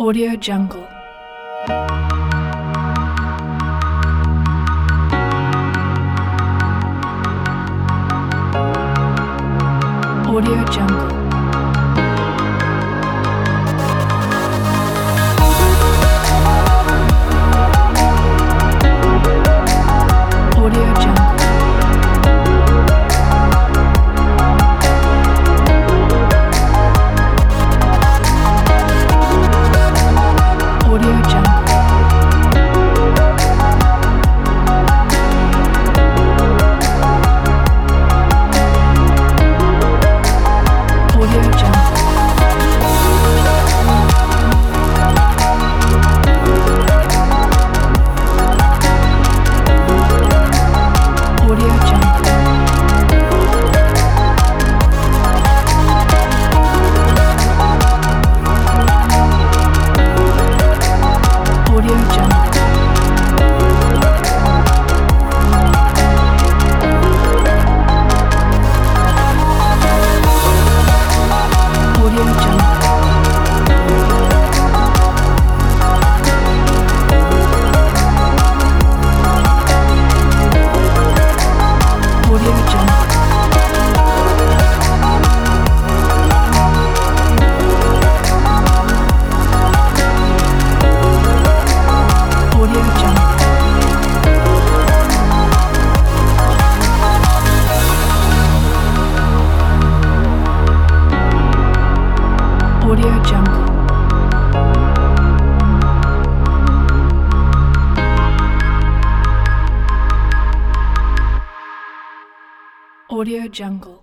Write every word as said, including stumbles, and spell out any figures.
Audio Jungle. Audio Jungle. Audio Jungle. Audio Jungle. Audio Jungle. Audio Jungle. Audio Jungle. Audio Jungle. Audio Jungle. Audio Jungle. Audio Jungle. Audio Jungle.